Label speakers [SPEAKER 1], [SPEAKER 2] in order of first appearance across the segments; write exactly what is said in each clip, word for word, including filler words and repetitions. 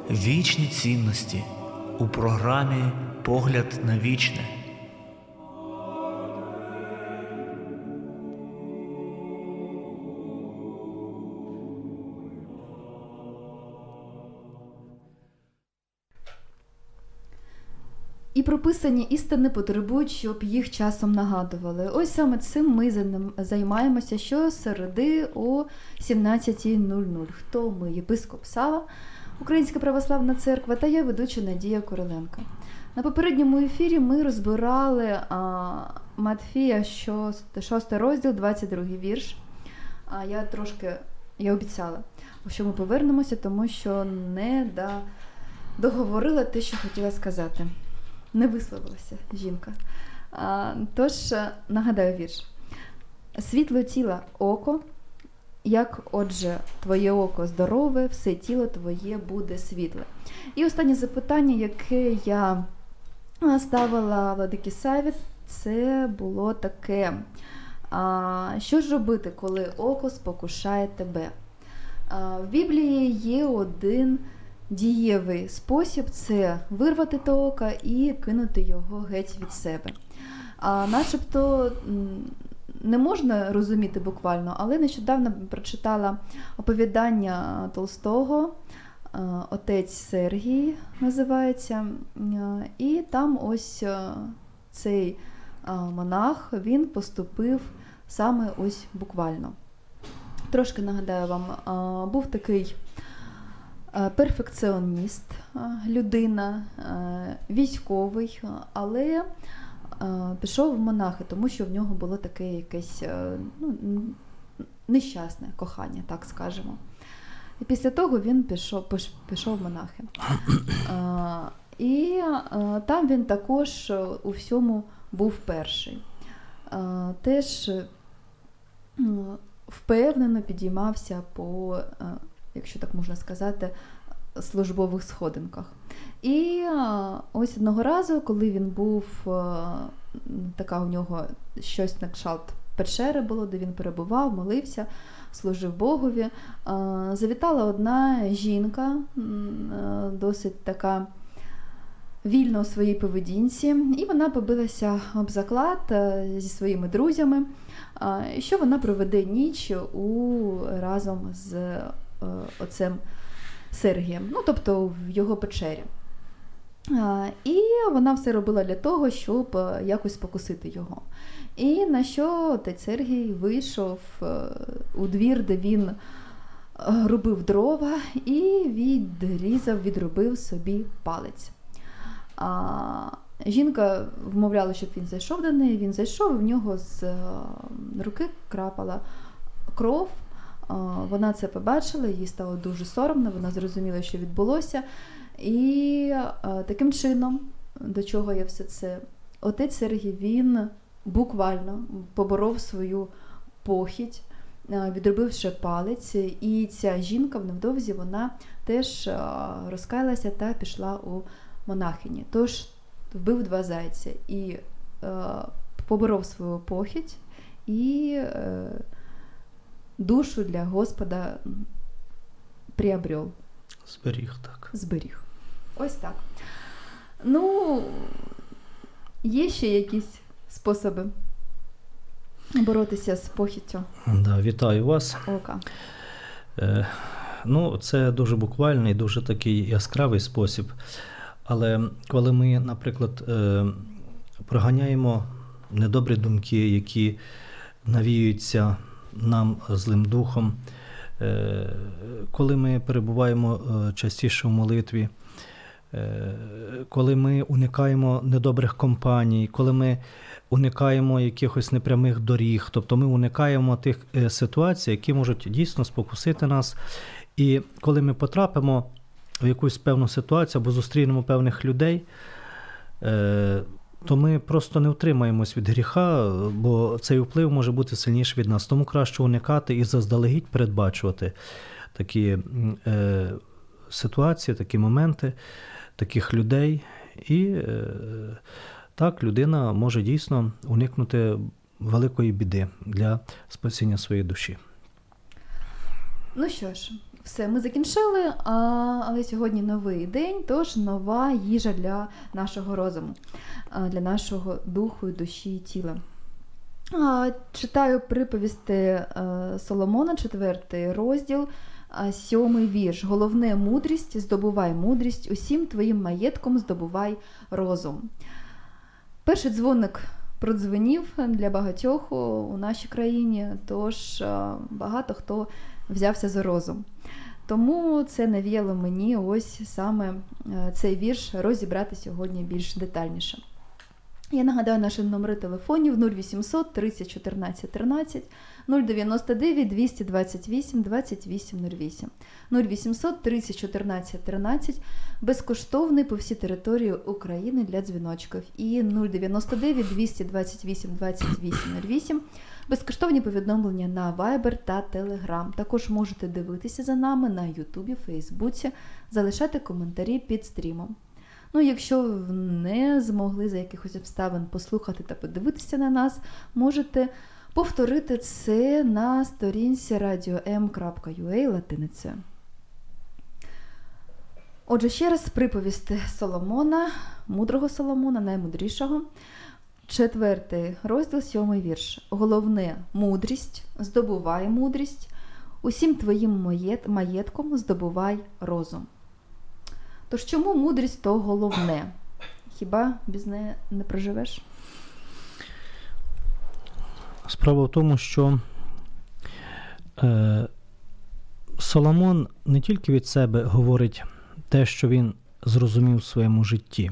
[SPEAKER 1] Вічні цінності у програмі «Погляд на вічне».
[SPEAKER 2] І прописані істини потребують, щоб їх часом нагадували. Ось саме цим ми займаємося щосереди о сімнадцятій нуль нуль. Хто ми? Єпископ Сава, Українська Православна Церква, та я, ведуча Надія Короленко. На попередньому ефірі ми розбирали а, Матфія, шостий розділ, двадцять другий вірш. А я трошки, я обіцяла, що ми повернемося, тому що не да, договорила те, що хотіла сказати. Не висловилася жінка. А, тож, нагадаю вірш. Світло тіла – око, як, отже, твоє око здорове, все тіло твоє буде світле. І останнє запитання, яке я ставила владиці Саві, це було таке. А, що ж робити, коли око спокушає тебе? А, в Біблії є один дієвий спосіб – це вирвати те око і кинути його геть від себе. А начебто не можна розуміти буквально, але нещодавно прочитала оповідання Толстого, «Отець Сергій» називається, і там ось цей монах, він поступив саме ось буквально. Трошки нагадаю вам, був такий перфекціоніст, людина, військовий, але пішов в монахи, тому що в нього було таке якесь ну, нещасне кохання, так скажемо. І після того він пішов, пішов в монахи. І там він також у всьому був перший. Теж впевнено підіймався по, якщо так можна сказати, службових сходинках. І ось одного разу, коли він був, така у нього щось на кшталт печери було, де він перебував, молився, служив Богові, завітала одна жінка, досить така вільна у своїй поведінці, і вона побилася об заклад зі своїми друзями, що вона проведе ніч у, разом з отцем Сергієм, ну, тобто в його печері. І вона все робила для того, щоб якось спокусити його. І на що отець Сергій вийшов у двір, де він рубив дрова, і відрізав, відрубив собі палець. А жінка вмовляла, щоб він зайшов до неї, він зайшов, і в нього з руки крапала кров. Вона це побачила, їй стало дуже соромно, вона зрозуміла, що відбулося. І таким чином, до чого я все це, отець Сергій, він буквально поборов свою похідь, відробивши палець, і ця жінка невдовзі, вона теж розкаялася та пішла у монахині. Тож вбив два зайця і поборов свою похідь, і душу для Господа приобрел.
[SPEAKER 3] Зберіг, так.
[SPEAKER 2] Зберіг. Ось так. Ну, є ще якісь способи боротися з похіттю?
[SPEAKER 3] Да, вітаю вас.
[SPEAKER 2] Ока.
[SPEAKER 3] Е, ну, це дуже буквальний, дуже такий яскравий спосіб. Але коли ми, наприклад, е, проганяємо недобрі думки, які навіюються нам злим духом, коли ми перебуваємо частіше в молитві, коли ми уникаємо недобрих компаній, коли ми уникаємо якихось непрямих доріг, тобто ми уникаємо тих ситуацій, які можуть дійсно спокусити нас. І коли ми потрапимо в якусь певну ситуацію або зустрінемо певних людей, то ми просто не утримаємось від гріха, бо цей вплив може бути сильніший від нас. Тому краще уникати і заздалегідь передбачувати такі е, ситуації, такі моменти, таких людей. І е, так людина може дійсно уникнути великої біди для спасіння своєї душі.
[SPEAKER 2] Ну що ж, Все, ми закінчили, а, але сьогодні новий день, тож нова їжа для нашого розуму, а, для нашого духу, душі і тіла. А, читаю приповісти а, Соломона, четвертий розділ, а, сьомий вірш. Головне мудрість, здобувай мудрість, усім твоїм маєтком здобувай розум. Перший дзвоник продзвенів для багатьох у нашій країні, тож а, багато хто взявся за розум. Тому це навіяло мені ось саме цей вірш розібрати сьогодні більш детальніше. Я нагадаю наші номери телефонів нуль вісімсот тридцять чотирнадцять тринадцять, нуль дев'яносто дев'ять двісті двадцять вісім двадцять вісім нуль вісім, нуль вісімсот тридцять чотирнадцять тринадцять, безкоштовний по всій території України для дзвіночків, і нуль дев'яносто дев'ять двісті двадцять вісім двадцять вісім нуль вісім, безкоштовні повідомлення на Viber та Telegram. Також можете дивитися за нами на Ютубі, Фейсбуці, залишати коментарі під стрімом. Ну, якщо не змогли за якихось обставин послухати та подивитися на нас, можете повторити це на сторінці радіо ем крапка ю а латиницею. Отже, ще раз приповісти Соломона, мудрого Соломона, наймудрішого. Четвертий розділ, сьомий вірш. Головне мудрість, здобувай мудрість, усім твоїм маєтком здобувай розум. Тож чому мудрість то головне? Хіба без неї не проживеш?
[SPEAKER 3] Справа в тому, що е, Соломон не тільки від себе говорить те, що він зрозумів в своєму житті,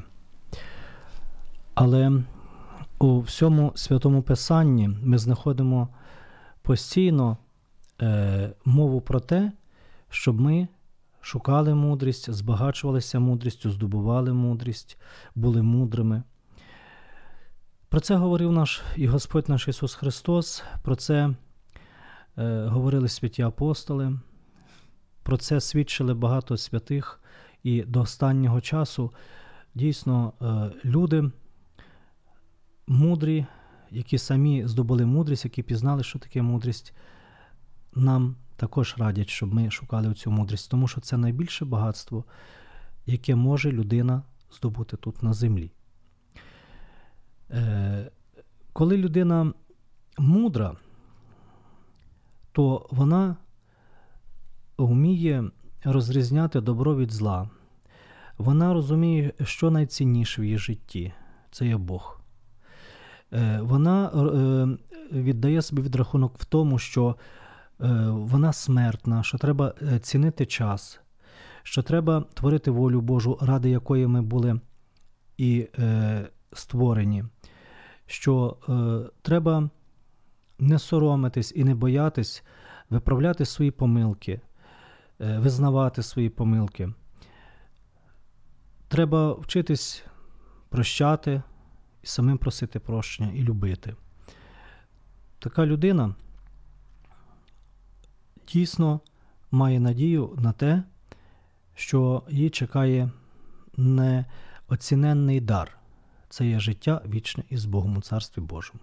[SPEAKER 3] але у всьому Святому Писанні ми знаходимо постійно е, мову про те, щоб ми шукали мудрість, збагачувалися мудрістю, здобували мудрість, були мудрими. Про це говорив наш і Господь наш Ісус Христос, про це е, говорили святі апостоли, про це свідчили багато святих, і до останнього часу дійсно е, люди мудрі, які самі здобули мудрість, які пізнали, що таке мудрість, нам також радять, щоб ми шукали цю мудрість, тому що це найбільше багатство, яке може людина здобути тут на землі. Е, коли людина мудра, то вона вміє розрізняти добро від зла. Вона розуміє, що найцінніше в її житті – це є Бог. Е, вона е, віддає собі відрахунок в тому, що вона смертна, що треба цінити час, що треба творити волю Божу, ради якої ми були і е, створені, що е, треба не соромитись і не боятись виправляти свої помилки, е, визнавати свої помилки. Треба вчитись прощати і самим просити прощення і любити. Така людина дійсно має надію на те, що її чекає неоціненний дар. Це є життя вічне із Богом у Царстві Божому.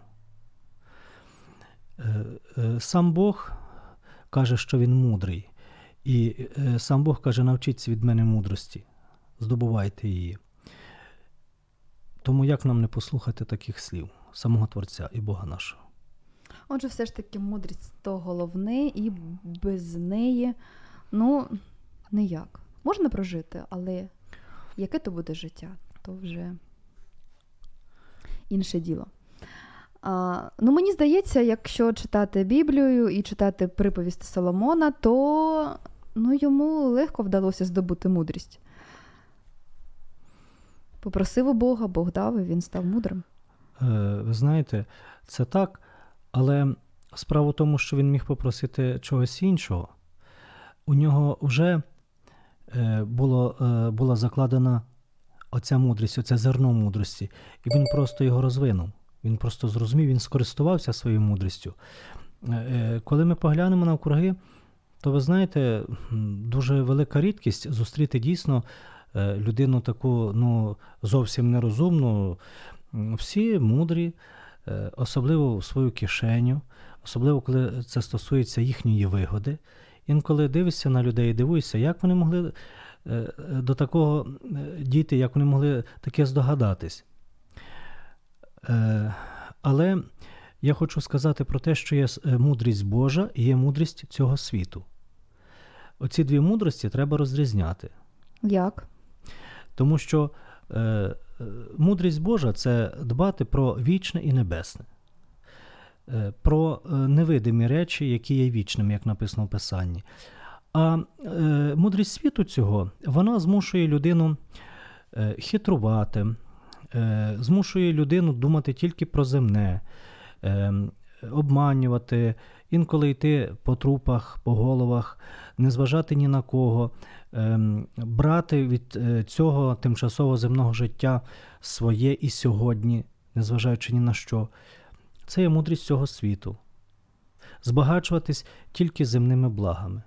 [SPEAKER 3] Сам Бог каже, що Він мудрий. І сам Бог каже, навчіться від мене мудрості, здобувайте її. Тому як нам не послухати таких слів самого Творця і Бога нашого?
[SPEAKER 2] Отже, все ж таки мудрість то головне, і без неї, ну, ніяк. Можна прожити, але яке то буде життя, то вже інше діло. А, ну, мені здається, якщо читати Біблію і читати приповісти Соломона, то ну, йому легко вдалося здобути мудрість. Попросив у Бога, Бог дав, і він став мудрим.
[SPEAKER 3] Е, ви знаєте, це так, але справа в тому, що він міг попросити чогось іншого. У нього вже е, було, е, була закладена оця мудрість, оце зерно мудрості, і він просто його розвинув. Він просто зрозумів, він скористувався своєю мудрістю. Е, е, коли ми поглянемо навкруги, то ви знаєте, дуже велика рідкість зустріти дійсно е, людину таку, ну, зовсім нерозумну. Всі мудрі, особливо в свою кишеню, особливо коли це стосується їхньої вигоди. інколи дивишся на людей і дивуєшся, як вони могли до такого дійти, як вони могли таке здогадатись. Але я хочу сказати про те, що є мудрість Божа і є мудрість цього світу. Оці дві мудрості треба розрізняти.
[SPEAKER 2] Як?
[SPEAKER 3] Тому що е, мудрість Божа – це дбати про вічне і небесне. Е, про невидимі речі, які є вічними, як написано в Писанні. А е, мудрість світу цього, вона змушує людину е, хитрувати, е, змушує людину думати тільки про земне, е, обманювати, інколи йти по трупах, по головах, не зважати ні на кого, е, брати від е, цього тимчасового земного життя своє і сьогодні, не зважаючи ні на що. Це є мудрість цього світу. Збагачуватись тільки земними благами.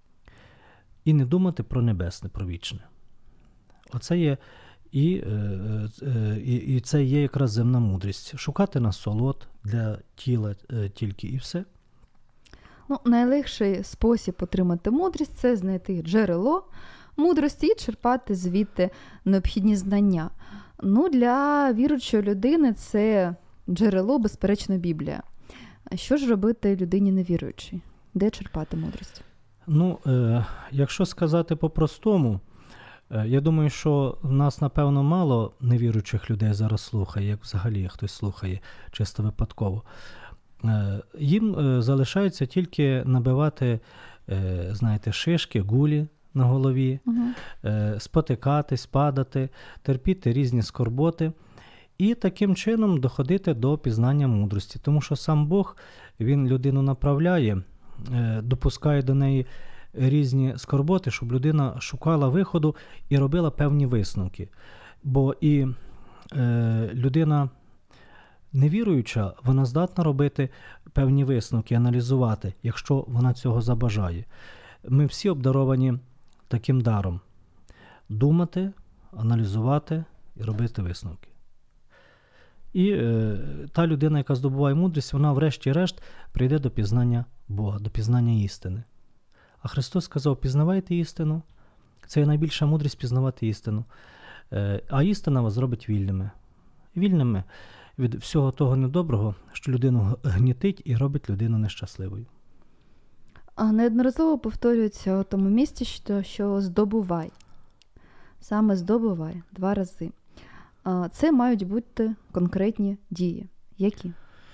[SPEAKER 3] І не думати про небесне, про вічне. Оце є і, і, і це є якраз земна мудрість. Шукати насолод для тіла тільки і все.
[SPEAKER 2] Ну, найлегший спосіб отримати мудрість – це знайти джерело мудрості і черпати звідти необхідні знання. Ну, для віруючої людини це джерело, безперечно, Біблія. Що ж робити людині невіруючій? Де черпати мудрість?
[SPEAKER 3] Ну, е, якщо сказати по-простому, е, я думаю, що в нас, напевно, мало невіруючих людей зараз слухає, як взагалі хтось слухає, чисто випадково. Е, їм е, залишається тільки набивати, е, знаєте, шишки, гулі на голові, угу. е, спотикатись, падати, терпіти різні скорботи і таким чином доходити до пізнання мудрості. Тому що сам Бог, він людину направляє, допускає до неї різні скорботи, щоб людина шукала виходу і робила певні висновки. Бо і е, людина невіруюча, вона здатна робити певні висновки, аналізувати, якщо вона цього забажає. Ми всі обдаровані таким даром – думати, аналізувати і робити висновки. І е, та людина, яка здобуває мудрість, вона врешті-решт прийде до пізнання Бога, до пізнання істини. А Христос сказав, пізнавайте істину. Це є найбільша мудрість пізнавати істину. Е, а істина вас зробить вільними. Вільними від всього того недоброго, що людину гнітить і робить людину нещасливою.
[SPEAKER 2] А неодноразово повторюється у тому місці, що, що здобувай. Саме здобувай два рази. Це мають бути конкретні дії. Які?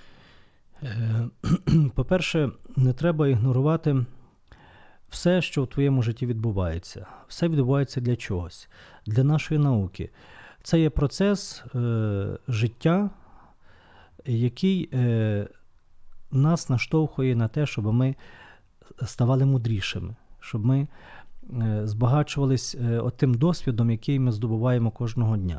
[SPEAKER 3] По-перше, не треба ігнорувати все, що в твоєму житті відбувається. Все відбувається для чогось, для нашої науки. Це є процес е, життя, який е, нас наштовхує на те, щоб ми ставали мудрішими, щоб ми е, збагачувались е, тим досвідом, який ми здобуваємо кожного дня.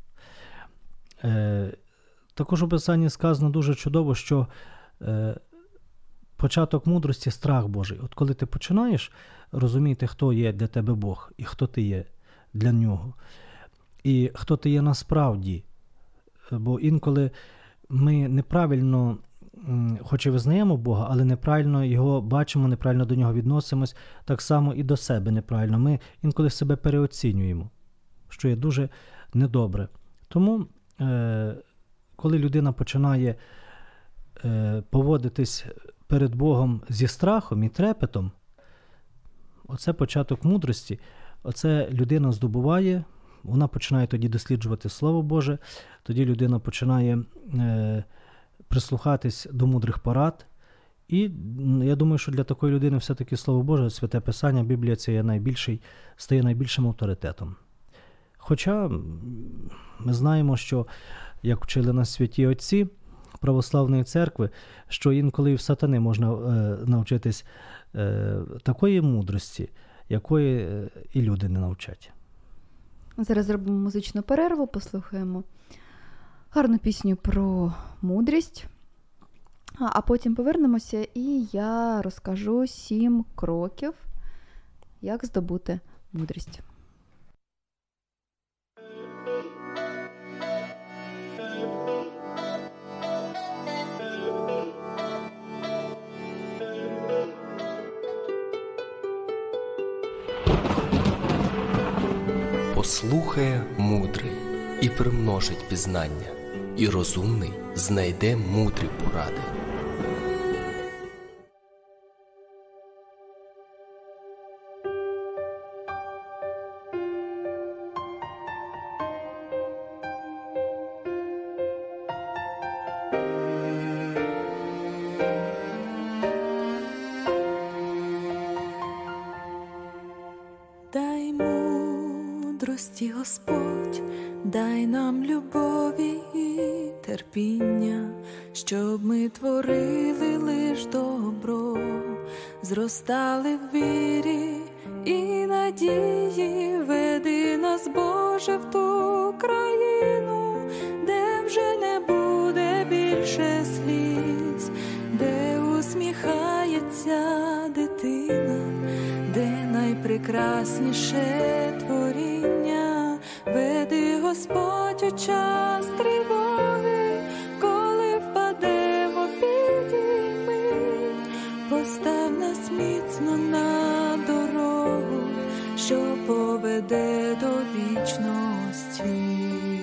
[SPEAKER 3] Е, також у Писанні сказано дуже чудово, що е, початок мудрості – страх Божий. От коли ти починаєш розуміти, хто є для тебе Бог і хто ти є для Нього, і хто ти є насправді, бо інколи ми неправильно, хоч і визнаємо Бога, але неправильно Його бачимо, неправильно до Нього відносимось, так само і до себе неправильно. Ми інколи себе переоцінюємо, що є дуже недобре. Тому коли людина починає поводитись перед Богом зі страхом і трепетом, оце початок мудрості, оце людина здобуває, вона починає тоді досліджувати Слово Боже, тоді людина починає прислухатись до мудрих порад. І я думаю, що для такої людини все-таки Слово Боже, Святе Писання, Біблія – це є найбільший, стає найбільшим авторитетом. Хоча ми знаємо, що, як вчили нас святі отці православної церкви, що інколи і в сатани можна е, навчитись е, такої мудрості, якої е, і люди не навчать.
[SPEAKER 2] Зараз зробимо музичну перерву, послухаємо гарну пісню про мудрість, а, а потім повернемося і я розкажу сім кроків, як здобути мудрість.
[SPEAKER 4] Послухає мудрий і примножить пізнання, і розумний знайде мудрі поради.
[SPEAKER 5] Дай мудрості, Господь, дай нам любові і терпіння, щоб ми творили лиш добро, зростали в вірі і надії. Веди нас, Боже, в ту країну, де вже не буде більше сліз, де усміхається дитина, де найпрекрасніше творіння. Веди, Господь, у час тривоги, коли впадемо, підійми, постав нас міцно на дорогу, що поведе до вічності.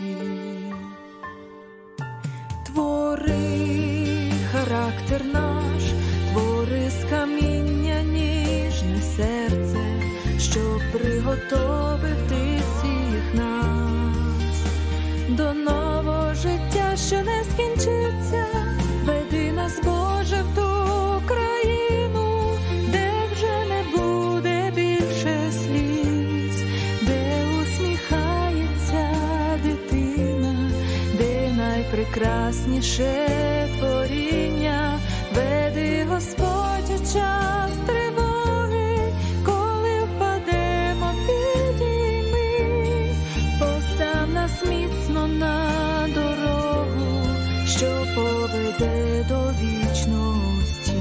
[SPEAKER 5] Твори характер наш, твори з каміння ніжне серце, щоб приготовити всіх нас до нового життя, що не скінчиться. Веди нас, Боже, в ту країну, де вже не буде більше сліз, де усміхається дитина, де найпрекрасніше творіння. Веди, Господь, у час тривоги, коли впадемо, підійми, постав нас міцно на дорогу, що поведе до вічності.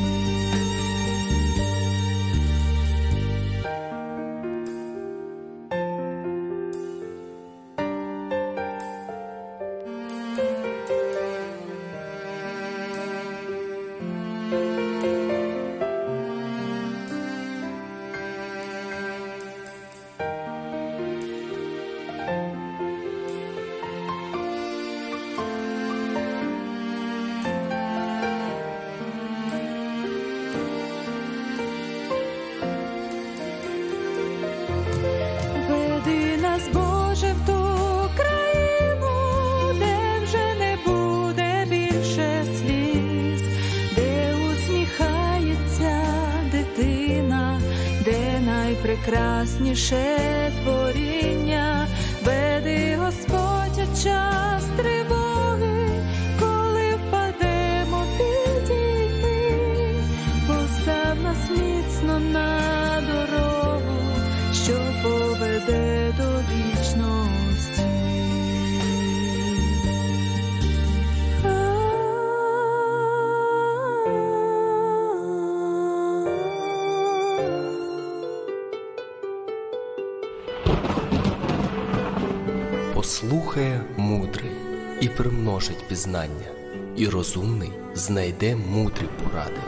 [SPEAKER 5] Веди нас, Боже, в ту країну, де вже не буде більше сліз, де усміхається дитина, де найпрекрасніше творіння. Веди, Господь, у час тривоги, коли впадемо, підійми, постав нас міцно на дорогу, що поведе до вічності.
[SPEAKER 4] Послухає мудрий і примножить пізнання, і розумний знайде мудрі поради.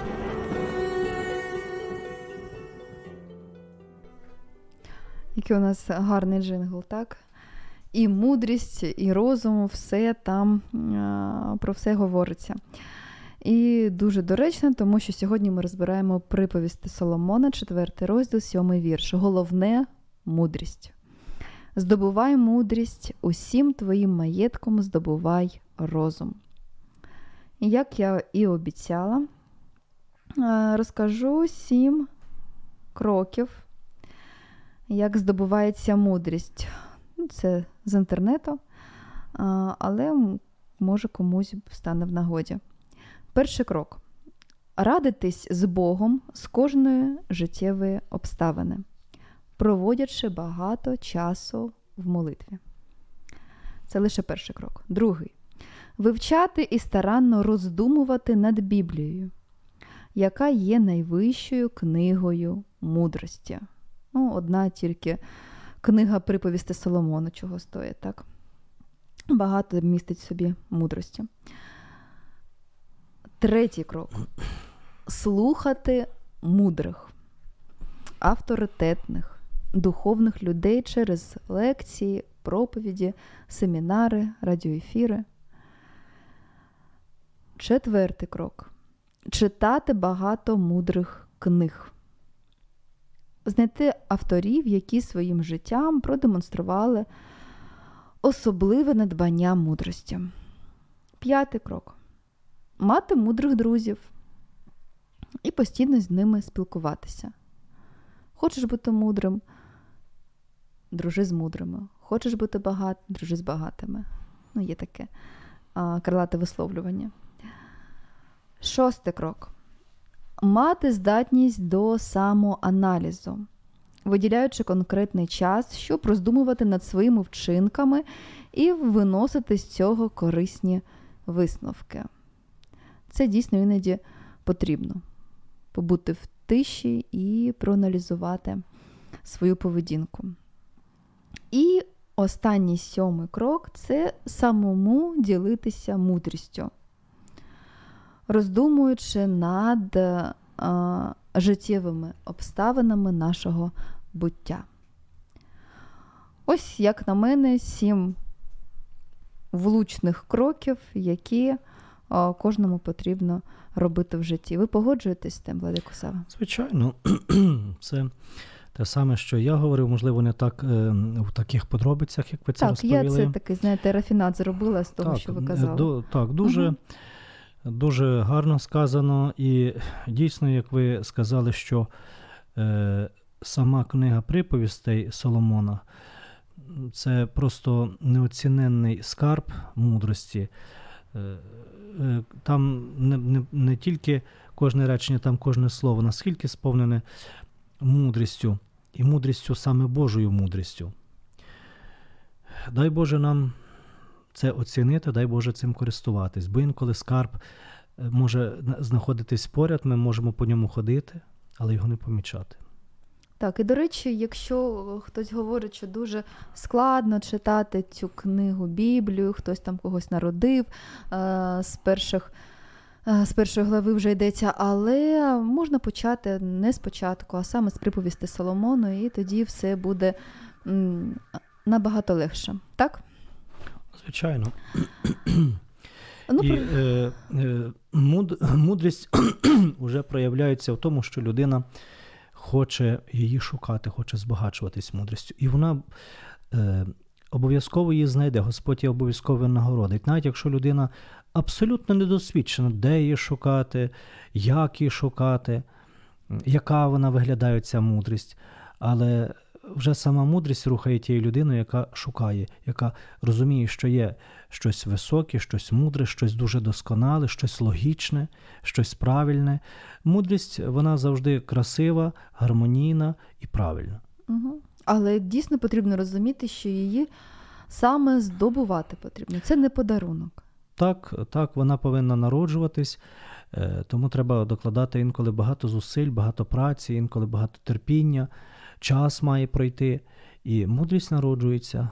[SPEAKER 2] Який у нас гарний джингл, так? І мудрість, і розум, все там, про все говориться. І дуже доречно, тому що сьогодні ми розбираємо приповісти Соломона, четвертий розділ, сьомий вірш. Головне – мудрість. Здобувай мудрість, усім твоїм маєтком здобувай розум. І як я і обіцяла, розкажу сім кроків, як здобувається мудрість. Це з інтернету, але може комусь стане в нагоді. Перший крок. Радитись з Богом з кожної життєвої обставини, проводячи багато часу в молитві. Це лише перший крок. Другий. Вивчати і старанно роздумувати над Біблією, яка є найвищою книгою мудрості. Ну, одна тільки книга приповісти Соломону чого стоїть, так? Багато містить в собі мудрості. Третій крок. Слухати мудрих, авторитетних духовних людей через лекції, проповіді, семінари, радіоефіри. Четвертий крок. Читати багато мудрих книг. Знайти авторів, які своїм життям продемонстрували особливе надбання мудрості. П'ятий крок. Мати мудрих друзів і постійно з ними спілкуватися. Хочеш бути мудрим – дружи з мудрими. Хочеш бути багатим – дружи з багатими. Ну, є таке а, крилате висловлювання. Шостий крок. Мати здатність до самоаналізу, виділяючи конкретний час, щоб роздумувати над своїми вчинками і виносити з цього корисні висновки. Це дійсно іноді потрібно. Побути в тиші і проаналізувати свою поведінку. І останній сьомий крок – це самому ділитися мудрістю, роздумуючи над а, життєвими обставинами нашого буття. Ось, як на мене, сім влучних кроків, які а, кожному потрібно робити в житті. Ви погоджуєтесь з тим, Владико Сава?
[SPEAKER 3] Звичайно. Це те саме, що я говорив, можливо, не так е, в таких подробицях, як ви це
[SPEAKER 2] так,
[SPEAKER 3] розповіли.
[SPEAKER 2] Так, я це такий, знаєте, рафінат зробила з того,
[SPEAKER 3] так,
[SPEAKER 2] що ви казали.
[SPEAKER 3] До, так, дуже, угу. дуже гарно сказано. І дійсно, як ви сказали, що е, сама книга приповістей Соломона – це просто неоціненний скарб мудрості. Е, е, там не, не, не тільки кожне речення, там кожне слово, наскільки сповнене мудрістю, і мудрістю, саме Божою мудрістю. Дай Боже нам це оцінити, дай Боже цим користуватись, бо інколи скарб може знаходитись поряд, ми можемо по ньому ходити, але його не помічати.
[SPEAKER 2] Так, і до речі, якщо хтось говорить, що дуже складно читати цю книгу Біблію, хтось там когось народив, з перших З першої глави вже йдеться, але можна почати не спочатку, а саме з приповісти Соломону, і тоді все буде м, набагато легше. Так?
[SPEAKER 3] Звичайно.
[SPEAKER 2] Ну,
[SPEAKER 3] і е, е, муд, мудрість вже проявляється в тому, що людина хоче її шукати, хоче збагачуватись мудрістю. І вона е, обов'язково її знайде, Господь її обов'язково нагородить. Навіть якщо людина абсолютно недосвідчена, де її шукати, як її шукати, яка вона виглядає, ця мудрість. Але вже сама мудрість рухає тією людиною, яка шукає, яка розуміє, що є щось високе, щось мудре, щось дуже досконале, щось логічне, щось правильне. Мудрість, вона завжди красива, гармонійна і правильна.
[SPEAKER 2] Угу. Але дійсно потрібно розуміти, що її саме здобувати потрібно. Це не подарунок.
[SPEAKER 3] Так, так, вона повинна народжуватись, тому треба докладати інколи багато зусиль, багато праці, інколи багато терпіння, час має пройти, і мудрість народжується.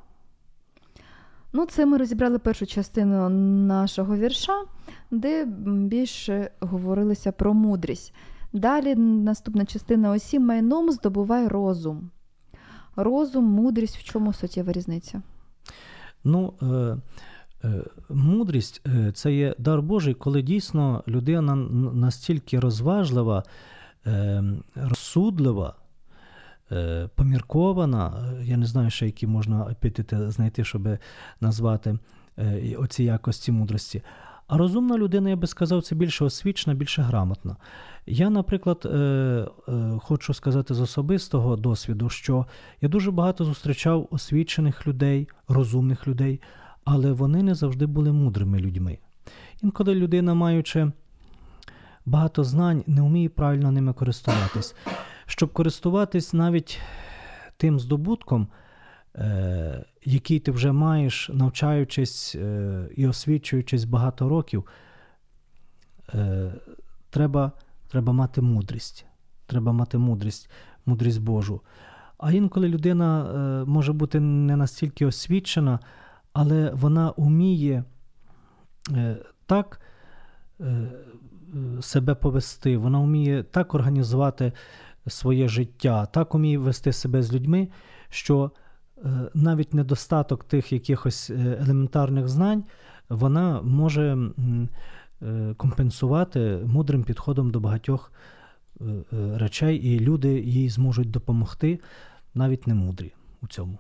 [SPEAKER 2] Ну, це ми розібрали першу частину нашого вірша, де більше говорилося про мудрість. Далі наступна частина: усім майном здобувай розум. Розум, мудрість, в чому суттєва різниця?
[SPEAKER 3] Ну, е- мудрість – це є дар Божий, коли дійсно людина настільки розважлива, розсудлива, поміркована, я не знаю, ще які можна епітети знайти, щоб назвати оці якості мудрості. А розумна людина, я би сказав, це більше освічена, більше грамотна. Я, наприклад, хочу сказати з особистого досвіду, що я дуже багато зустрічав освічених людей, розумних людей, але вони не завжди були мудрими людьми. Інколи людина, маючи багато знань, не вміє правильно ними користуватись. Щоб користуватись навіть тим здобутком, е- який ти вже маєш, навчаючись е- і освічуючись багато років, е- треба, треба мати мудрість. Треба мати мудрість, мудрість Божу. А інколи людина е- може бути не настільки освічена, але вона вміє е, так е, себе повести, вона вміє так організувати своє життя, так уміє вести себе з людьми, що навіть недостаток тих якихось елементарних знань вона може компенсувати мудрим підходом до багатьох речей, і люди їй зможуть допомогти, навіть не мудрі у цьому.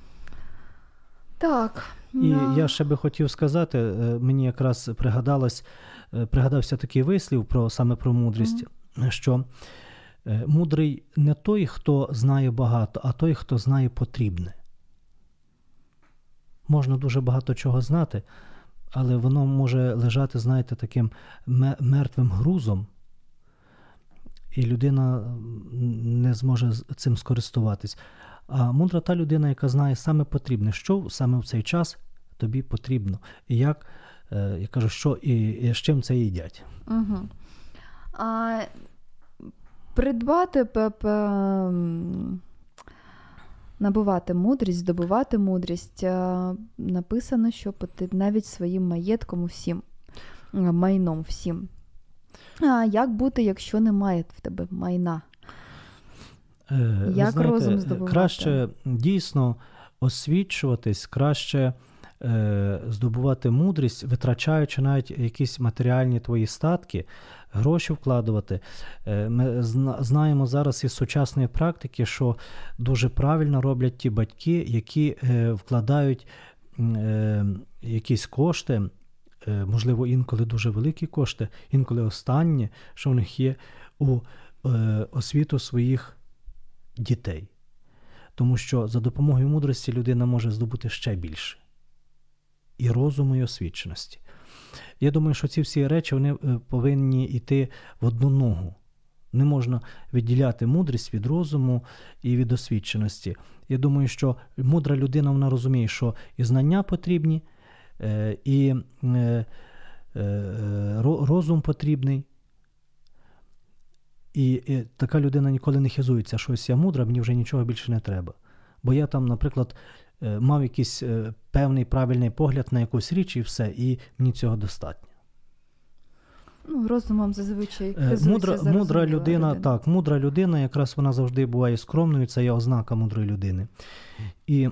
[SPEAKER 2] Так.
[SPEAKER 3] І
[SPEAKER 2] no.
[SPEAKER 3] я ще би хотів сказати, мені якраз пригадалось, пригадався такий вислів про, саме про мудрість, mm-hmm. що мудрий не той, хто знає багато, а той, хто знає потрібне. Можна дуже багато чого знати, але воно може лежати, знаєте, таким мертвим грузом, і людина не зможе цим скористуватись. А мудра та людина, яка знає саме потрібне, що саме в цей час тобі потрібно. І як, я кажу, що і, і з чим це їдять.
[SPEAKER 2] Угу. А, придбати, п- п- набувати мудрість, здобувати мудрість, написано, що навіть своїм маєтком всім, майном всім. А як бути, якщо немає в тебе майна?
[SPEAKER 3] Ви
[SPEAKER 2] як
[SPEAKER 3] знаєте,
[SPEAKER 2] розум здобувати?
[SPEAKER 3] Краще дійсно освічуватись, краще е, здобувати мудрість, витрачаючи навіть якісь матеріальні твої статки, гроші вкладувати. Е, ми зна, знаємо зараз із сучасної практики, що дуже правильно роблять ті батьки, які е, вкладають е, якісь кошти, е, можливо, інколи дуже великі кошти, інколи останні, що в них є, у е, освіту своїх дітей. Тому що за допомогою мудрості людина може здобути ще більше. І розуму, і освіченості. Я думаю, що ці всі речі вони повинні йти в одну ногу. Не можна відділяти мудрість від розуму і від освіченості. Я думаю, що мудра людина, вона розуміє, що і знання потрібні, і розум потрібний. І, і така людина ніколи не хизується, що ось я мудра, мені вже нічого більше не треба. Бо я там, наприклад, мав якийсь певний правильний погляд на якусь річ і все, і мені цього достатньо.
[SPEAKER 2] Ну, розумом зазвичай хизується.
[SPEAKER 3] Мудра, мудра людина, людина, так, мудра людина, якраз вона завжди буває скромною, це є ознака мудрої людини. І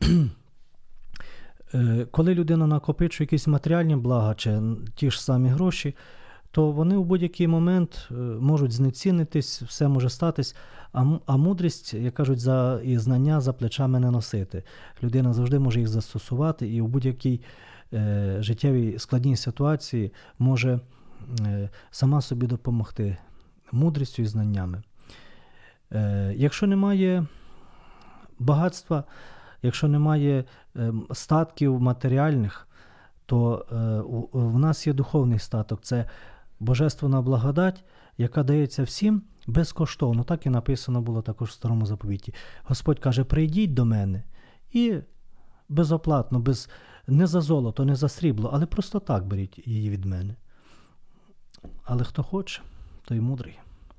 [SPEAKER 3] коли людина накопичує якісь матеріальні блага, чи ті ж самі гроші, то вони в будь-який момент можуть знецінитись, все може статись, а, а мудрість, як кажуть, за, і знання за плечами не носити. Людина завжди може їх застосувати і в будь-якій е, життєвій складній ситуації може е, сама собі допомогти мудрістю і знаннями. Е, якщо немає багатства, якщо немає е, статків матеріальних, то е, у, в нас є духовний статок, це божественна благодать, яка дається всім безкоштовно. Так і написано було також в Старому Заповіті. Господь каже, прийдіть до мене і безоплатно, без, не за золото, не за срібло, але просто так беріть її від мене. Але хто хоче, той мудрий.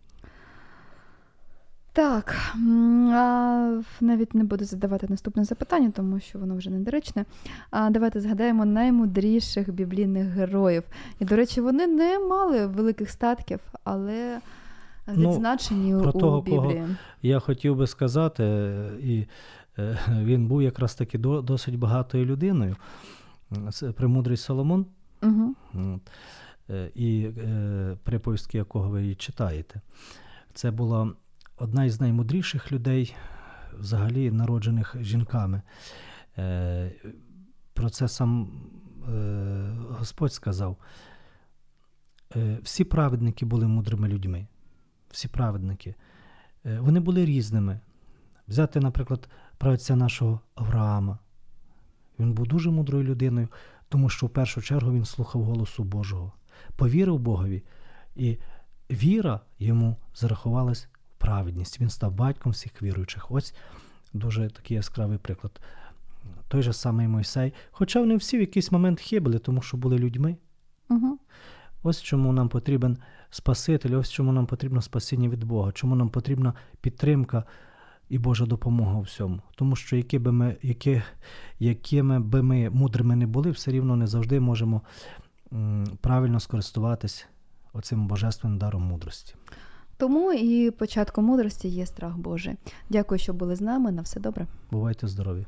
[SPEAKER 2] Так, а навіть не буду задавати наступне запитання, тому що воно вже недоречне. А давайте згадаємо наймудріших біблійних героїв. І, до речі, вони не мали великих статків, але відзначені ну,
[SPEAKER 3] про
[SPEAKER 2] у
[SPEAKER 3] того,
[SPEAKER 2] Біблії.
[SPEAKER 3] Кого я хотів би сказати, і він був якраз таки досить багатою людиною. Це премудрий Соломон,
[SPEAKER 2] угу.
[SPEAKER 3] і приповістки, якого ви її читаєте. Це була одна із наймудріших людей, взагалі народжених жінками. Про це сам Господь сказав. Всі праведники були мудрими людьми. Всі праведники. Вони були різними. Взяти, наприклад, праотця нашого Авраама. Він був дуже мудрою людиною, тому що в першу чергу він слухав голосу Божого. Повірив Богові, і віра йому зарахувалась в праведність. Він став батьком всіх віруючих. Ось дуже такий яскравий приклад. Той же самий Мойсей. Хоча вони всі в якийсь момент хибили, тому що були людьми.
[SPEAKER 2] Угу. Ось
[SPEAKER 3] чому нам потрібен Спаситель, ось чому нам потрібно спасіння від Бога, чому нам потрібна підтримка і Божа допомога у всьому. Тому що які би ми, які, якими би ми мудрими не були, все рівно не завжди можемо м, правильно скористуватись оцим божественним даром мудрості.
[SPEAKER 2] Тому і початком мудрості є страх Божий. Дякую, що були з нами. На все добре.
[SPEAKER 3] Бувайте здорові.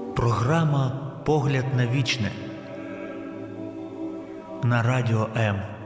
[SPEAKER 1] Програма «Погляд на вічне» на Радіо М.